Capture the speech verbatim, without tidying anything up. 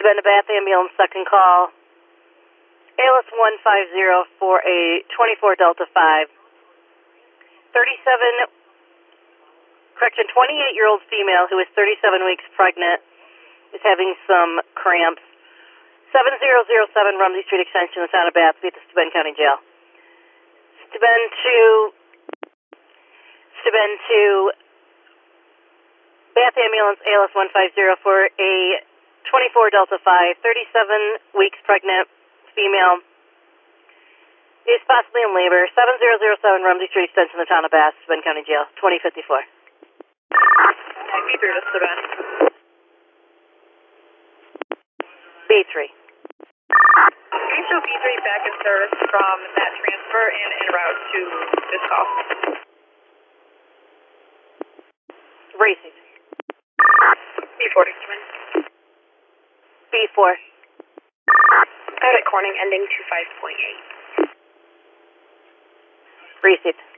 Savannah Bath Ambulance, second call. A L S one five zero for a twenty-four Delta five. thirty-seven, correction, twenty-eight-year-old female who is thirty-seven weeks pregnant is having some cramps. seven zero zero seven Rumsey Street Extension, the town of Bath, be at the Steuben County Jail. Steuben to, Steuben to Bath Ambulance, A L S one five zero for a twenty-four Delta five, thirty-seven weeks pregnant female is possibly in labor. seven zero zero seven Rumsey Street Extension, the town of Bath, Steuben County Jail, twenty fifty-four. B three to Steuben. B three. Okay, so B three back in service from that transfer and en route to this call. Racing. B four to Steuben. B four. Out at Corning, ending two five point eight. Receipt.